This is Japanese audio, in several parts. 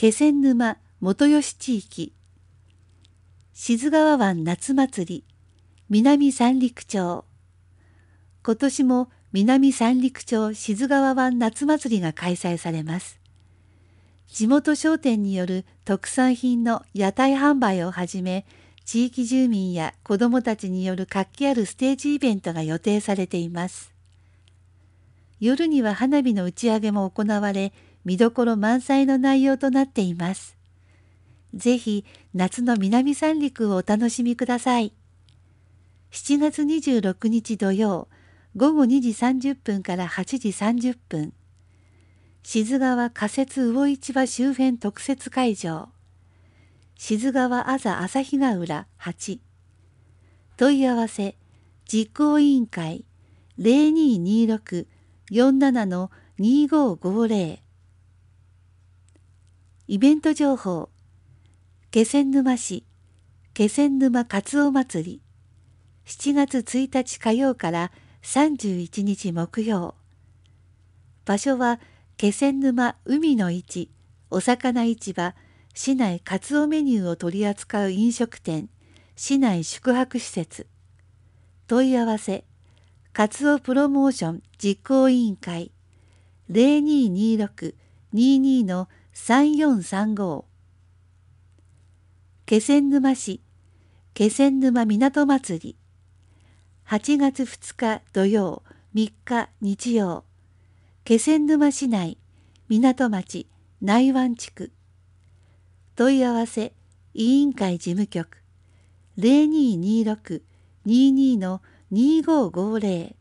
気仙沼元吉地域、志津川湾夏祭り、南三陸町。今年も南三陸町志津川湾夏祭りが開催されます。地元商店による特産品の屋台販売をはじめ、地域住民や子どもたちによる活気あるステージイベントが予定されています。夜には花火の打ち上げも行われ、見どころ満載の内容となっています。ぜひ夏の南三陸をお楽しみください。7月26日土曜、午後2時30分から8時30分。志津川仮設魚市場周辺特設会場。志津川あざ旭ヶ浦8。問い合わせ、実行委員会0226-47-2550。イベント情報、気仙沼市気仙沼かつお祭り、7月1日火曜から31日木曜。場所は気仙沼海の市お魚市場市内かつおメニューを取り扱う飲食店、市内宿泊施設。問い合わせ、かつおプロモーション実行委員会0226-22-3435。気仙沼市気仙沼港祭り、8月2日土曜3日日曜。気仙沼市内港町内湾地区。問い合わせ、委員会事務局0226-22-2550。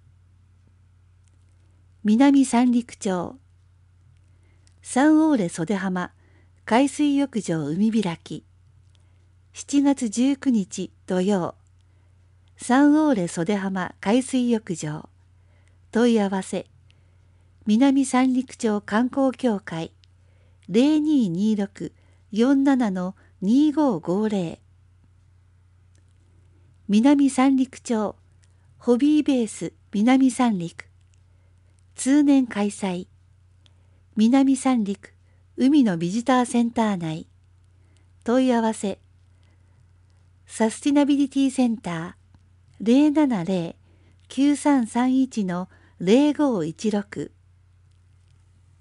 南三陸町サンオーレ袖浜海水浴場海開き、7月19日土曜。サンオーレ袖浜海水浴場。問い合わせ、南三陸町観光協会0226-47-2550。南三陸町ホビーベース南三陸通年開催。南三陸海のビジターセンター内。問い合わせ、サスティナビリティセンター 070-9331-0516。